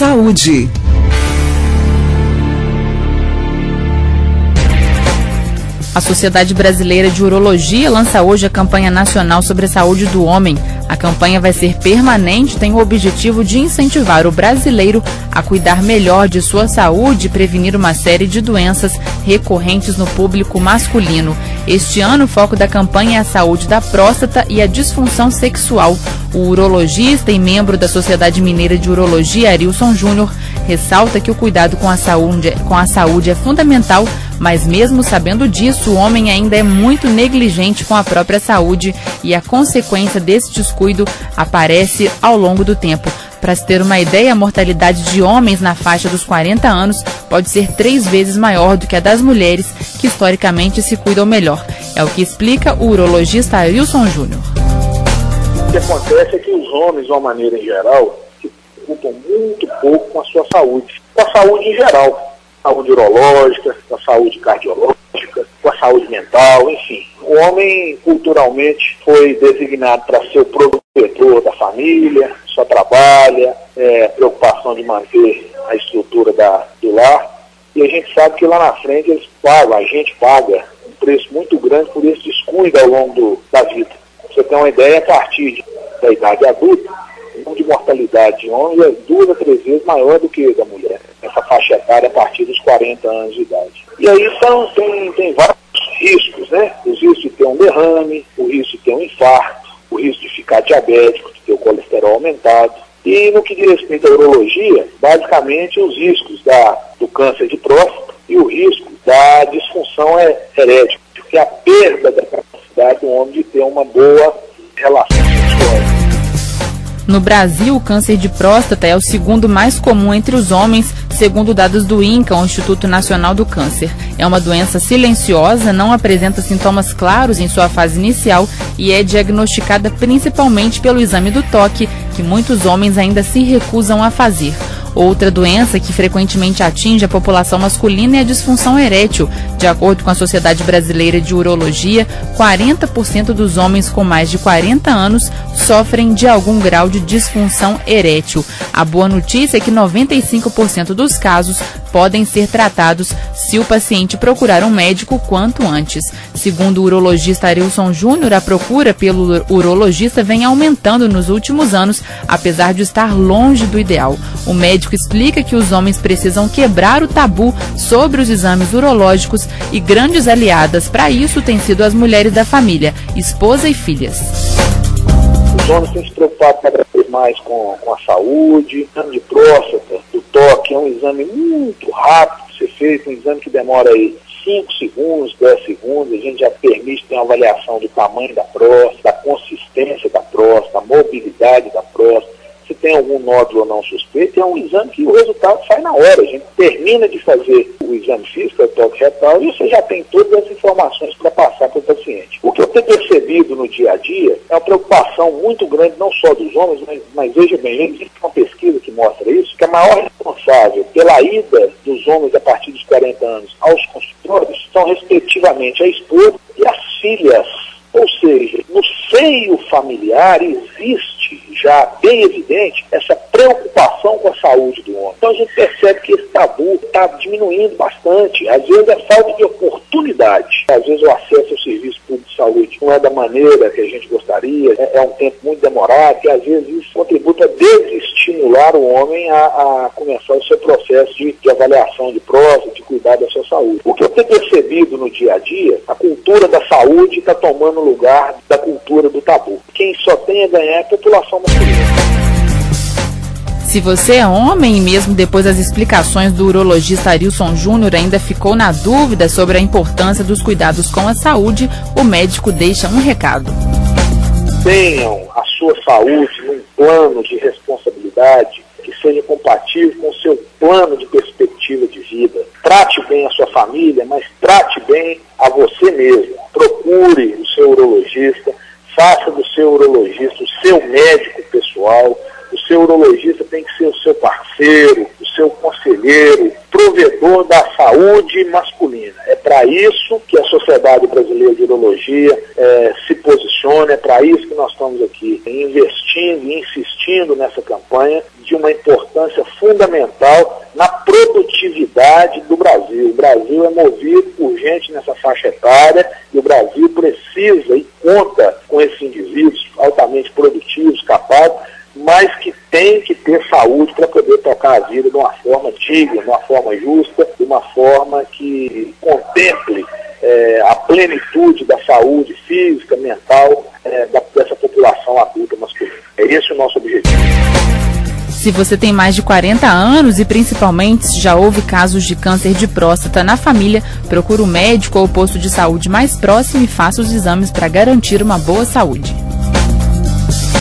Saúde. A Sociedade Brasileira de Urologia lança hoje a campanha nacional sobre a saúde do homem. A campanha vai ser permanente e tem o objetivo de incentivar o brasileiro a cuidar melhor de sua saúde e prevenir uma série de doenças recorrentes no público masculino. Este ano, o foco da campanha é a saúde da próstata e a disfunção sexual. O urologista e membro da Sociedade Mineira de Urologia, Arilson Júnior, ressalta que o cuidado com a saúde é fundamental, mas mesmo sabendo disso, o homem ainda é muito negligente com a própria saúde e a consequência desse descuido aparece ao longo do tempo. Para se ter uma ideia, a mortalidade de homens na faixa dos 40 anos pode ser 3 vezes maior do que a das mulheres, que historicamente se cuidam melhor. É o que explica o urologista Arilson Júnior. O que acontece é que os homens, de uma maneira em geral, se preocupam muito pouco com a sua saúde. Com a saúde em geral. Saúde urológica, com a saúde cardiológica, com a saúde mental, enfim. O homem, culturalmente, foi designado para ser o provedor da família, só trabalha, preocupação de manter a estrutura do lar. E a gente sabe que lá na frente a gente paga um preço muito grande por esse descuido ao longo da vida. Você tem uma ideia, a partir da idade adulta, o número de mortalidade de homens é 2 a 3 vezes maior do que da mulher. Essa faixa etária a partir dos 40 anos de idade. E aí tem vários riscos, né? Os riscos de ter um derrame, o risco de ter um infarto, o risco de ficar diabético, de ter o colesterol aumentado. E no que diz respeito à urologia, basicamente os riscos do câncer de próstata e o risco da disfunção erétil, que é a perda da capacidade do homem de ter uma boa relação sexual. No Brasil, o câncer de próstata é o segundo mais comum entre os homens, segundo dados do INCA, o Instituto Nacional do Câncer. É uma doença silenciosa, não apresenta sintomas claros em sua fase inicial e é diagnosticada principalmente pelo exame do toque, que muitos homens ainda se recusam a fazer. Outra doença que frequentemente atinge a população masculina é a disfunção erétil. De acordo com a Sociedade Brasileira de Urologia, 40% dos homens com mais de 40 anos sofrem de algum grau de disfunção erétil. A boa notícia é que 95% dos casos podem ser tratados se o paciente procurar um médico quanto antes. Segundo o urologista Arilson Júnior, a procura pelo urologista vem aumentando nos últimos anos, apesar de estar longe do ideal. O médico explica que os homens precisam quebrar o tabu sobre os exames urológicos e grandes aliadas para isso têm sido as mulheres da família, esposa e filhas. Os homens têm se preocupado cada vez mais com a saúde, exame de próstata, do toque, é um exame muito rápido de ser feito, um exame que demora aí 5 segundos, 10 segundos, a gente já permite ter uma avaliação do tamanho da próstata, da consistência da próstata, da mobilidade da próstata, se tem algum nódulo ou não suspeito, é um exame que o resultado sai na hora. A gente termina de fazer o exame físico, o toque retal, e você já tem todas as informações para passar para o paciente. O que eu tenho percebido no dia a dia é uma preocupação muito grande, não só dos homens, mas veja bem, existe uma pesquisa que mostra isso, que a maior responsável pela ida dos homens a partir dos 40 anos aos consultórios são, respectivamente, a esposa e as filhas. Ou seja, no seio familiar existe já bem evidente essa preocupação com a saúde do homem. Então a gente percebe que esse tabu está diminuindo bastante. Às vezes é falta de oportunidade. Às vezes o acesso ao serviço público de saúde não é da maneira que a gente gostaria, é um tempo muito demorado, e às vezes isso contribui para desestimular o homem a começar o seu processo de avaliação de próstata, de cuidar da sua saúde. O que eu tenho percebido no dia a dia, a cultura da saúde está tomando lugar da cultura do tabu. Quem só tem a ganhar é a população masculina. Se você é homem e mesmo depois das explicações do urologista Arilson Júnior ainda ficou na dúvida sobre a importância dos cuidados com a saúde, o médico deixa um recado. Tenham a sua saúde num plano de responsabilidade que seja compatível com o seu plano de perspectiva de vida. Trate bem a sua família, mas trate bem a você mesmo. Procure o seu urologista, faça do seu urologista o seu médico pessoal. O seu urologista tem que ser o seu parceiro, o seu conselheiro, provedor da saúde masculina. É para isso que a Sociedade Brasileira de Urologia se posiciona, é para isso que nós estamos aqui investindo e insistindo nessa campanha de uma importância fundamental na produtividade do Brasil. O Brasil é movido por gente nessa faixa etária e o Brasil precisa e conta com esses indivíduos altamente produtivos, capazes, mas que tem que ter saúde para poder tocar a vida de uma forma digna, de uma forma justa, de uma forma que contemple a plenitude da saúde física, mental dessa população adulta masculina. É esse o nosso objetivo. Se você tem mais de 40 anos e principalmente se já houve casos de câncer de próstata na família, procure o médico ou o posto de saúde mais próximo e faça os exames para garantir uma boa saúde.